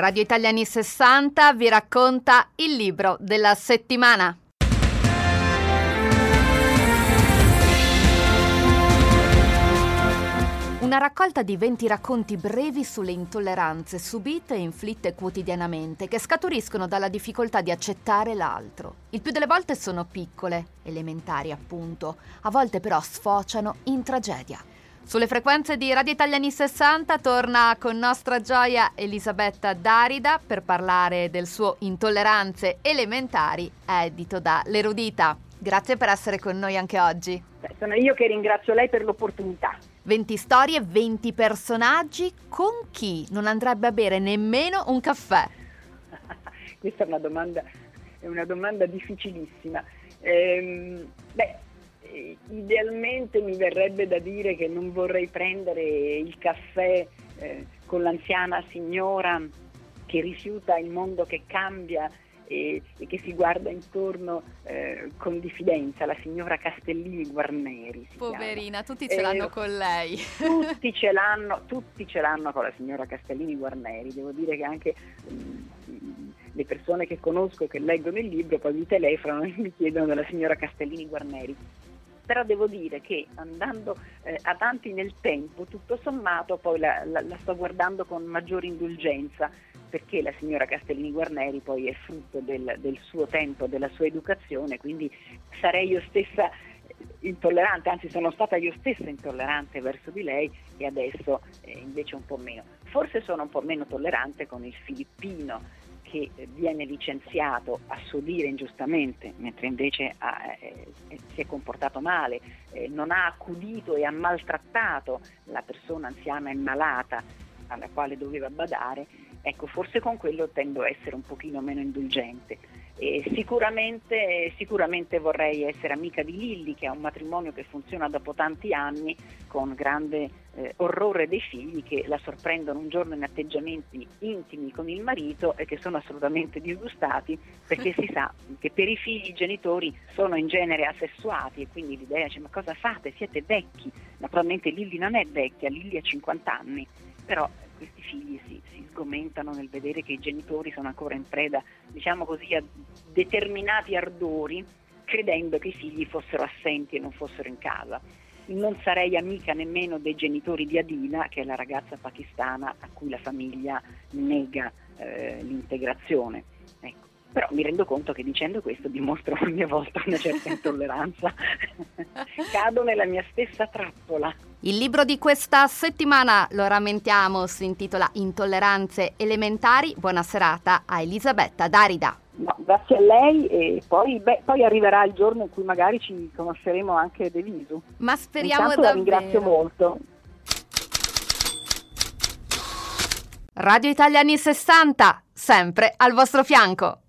Radio Italia anni 60 vi racconta il libro della settimana. Una raccolta di 20 racconti brevi sulle intolleranze subite e inflitte quotidianamente, che scaturiscono dalla difficoltà di accettare l'altro. Il più delle volte sono piccole, elementari appunto, a volte però sfociano in tragedia. Sulle frequenze di Radio Italia anni 60 torna con nostra gioia Elisabetta Darida per parlare del suo Intolleranze elementari, edito da L'Erudita. Grazie per essere con noi anche oggi. Sono io che ringrazio lei per l'opportunità. 20 storie, 20 personaggi, con chi non andrebbe a bere nemmeno un caffè? Questa è una domanda difficilissima. Idealmente mi verrebbe da dire che non vorrei prendere il caffè con l'anziana signora che rifiuta il mondo che cambia e che si guarda intorno con diffidenza, la signora Castellini Guarneri. Poverina, tutti ce l'hanno con lei. Tutti ce l'hanno con la signora Castellini Guarneri. Devo dire che anche le persone che conosco, che leggono il libro, poi mi telefonano e mi chiedono della signora Castellini Guarneri. Però devo dire che andando avanti nel tempo, tutto sommato poi la sto guardando con maggiore indulgenza, perché la signora Castellini Guarneri poi è frutto del suo tempo, della sua educazione, quindi sarei io stessa intollerante, anzi sono stata io stessa intollerante verso di lei e adesso invece un po' meno. Forse sono un po' meno tollerante con il filippino che viene licenziato a suo dire ingiustamente, mentre invece si è comportato male, non ha accudito e ha maltrattato la persona anziana e malata alla quale doveva badare. Ecco, forse con quello tendo a essere un pochino meno indulgente. Sicuramente vorrei essere amica di Lilli, che ha un matrimonio che funziona dopo tanti anni, con grande orrore dei figli che la sorprendono un giorno in atteggiamenti intimi con il marito e che sono assolutamente disgustati, perché si sa che per i figli i genitori sono in genere asessuati e quindi l'idea ma cosa fate? Siete vecchi. Naturalmente Lilli non è vecchia, Lilli ha 50 anni, però questi figli si sgomentano nel vedere che i genitori sono ancora in preda, diciamo così, a determinati ardori, credendo che i figli fossero assenti e non fossero in casa. Non sarei amica nemmeno dei genitori di Adina, che è la ragazza pakistana a cui la famiglia nega l'integrazione. Ecco. Però mi rendo conto che dicendo questo dimostro a mia volta una certa intolleranza. Cado nella mia stessa trappola. Il libro di questa settimana, lo rammentiamo, si intitola Intolleranze elementari. Buona serata a Elisabetta Darida. No, grazie a lei e poi arriverà il giorno in cui magari ci conosceremo anche de visu. Ma speriamo Intanto davvero. La ringrazio molto. Radio Italia anni 60, sempre al vostro fianco.